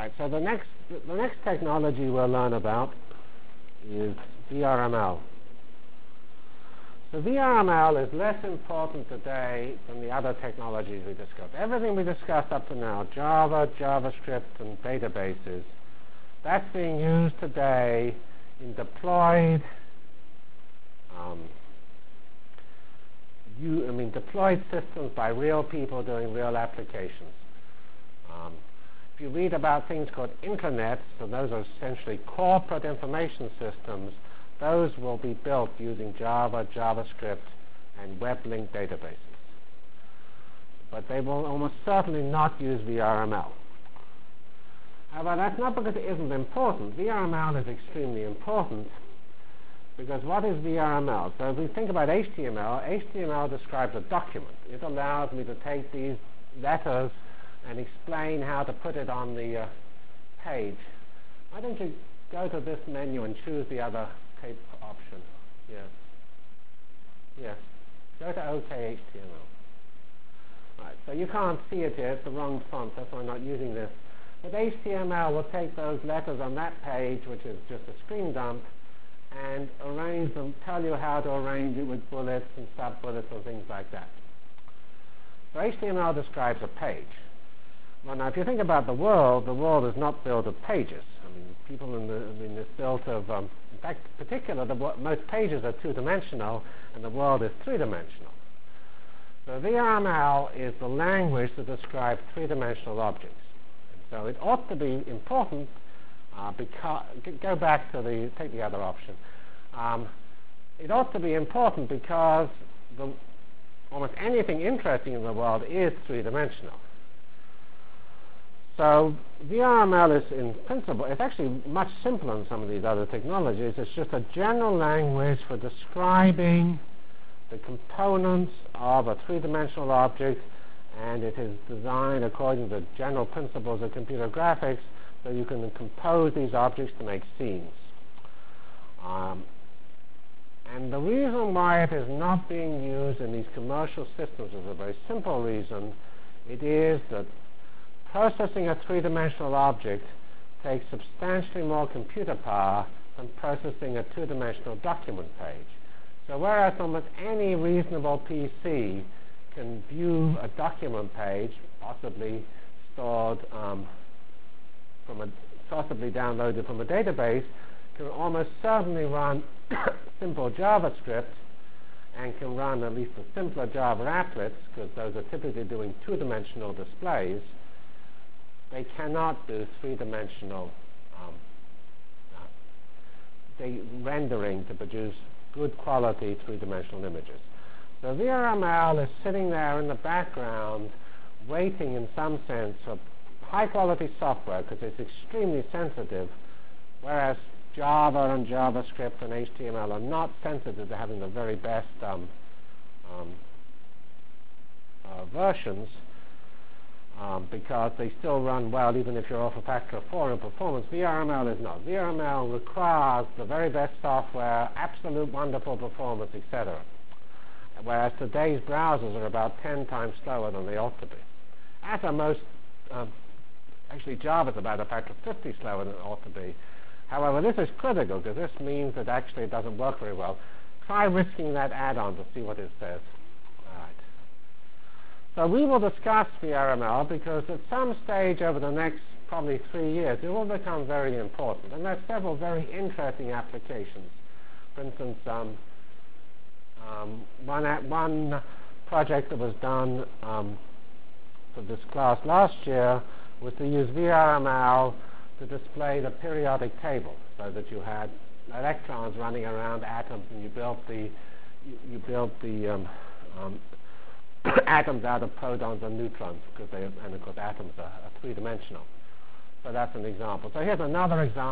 Right, so the next technology we'll learn about is VRML. So VRML is less important today than the other technologies we discussed. Everything we discussed up to now, Java, JavaScript, and databases, that's being used today in deployed deployed systems by real people doing real applications. If you read about things called intranets, so those are essentially corporate information systems, those will be built using Java, JavaScript, and web-linked databases. But they will almost certainly not use VRML. However, that's not because it isn't important. VRML is extremely important because what is VRML? So if we think about HTML, HTML describes a document. It allows me to take these letters and explain how to put it on the page. Why don't you go to this menu and choose the other tape option? Yes. Yes. Go to OK HTML. Right. So you can't see it here. It's the wrong font. That's why I'm not using this. But HTML will take those letters on that page, which is just a screen dump, and arrange them, tell you how to arrange it with bullets and sub-bullets or things like that. So HTML describes a page. Well, now, if you think about the world is not built of pages. I mean, it's built of, in fact, most pages are two-dimensional, and the world is three-dimensional. So VRML is the language to describe three-dimensional objects. And so it ought to be important because, go back to take the other option. It ought to be important because almost anything interesting in the world is three-dimensional. So VRML is, in principle, it's actually much simpler than some of these other technologies. It's just a general language for describing the components of a three-dimensional object, and it is designed according to general principles of computer graphics, so you can compose these objects to make scenes. And the reason why it is not being used in these commercial systems is a very simple reason. It is that processing a three-dimensional object takes substantially more computer power than processing a two-dimensional document page. So whereas almost any reasonable PC can view a document page, possibly stored possibly downloaded from a database, can almost certainly run simple JavaScript and can run at least the simpler Java applets, because those are typically doing two-dimensional displays. They cannot do three-dimensional rendering to produce good quality three-dimensional images. So VRML is sitting there in the background waiting in some sense for high-quality software because it's extremely sensitive, whereas Java and JavaScript and HTML are not sensitive to having the very best versions because they still run well even if you're off a factor of 4 in performance. VRML is not. VRML requires the very best software, absolute wonderful performance, etc. Whereas today's browsers are about 10 times slower than they ought to be. As are most, actually Java's about a factor of 50 slower than it ought to be. However, this is critical because this means that actually it doesn't work very well. Try risking that add-on to see what it says. All right. So we will discuss VRML because at some stage over the next probably 3 years, it will become very important. And there are several very interesting applications. For instance, one project that was done for this class last year was to use VRML to display the periodic table, so that you had electrons running around atoms, and you built the atoms out of protons and neutrons, and of course atoms are three-dimensional. So that's an example. So here's another example.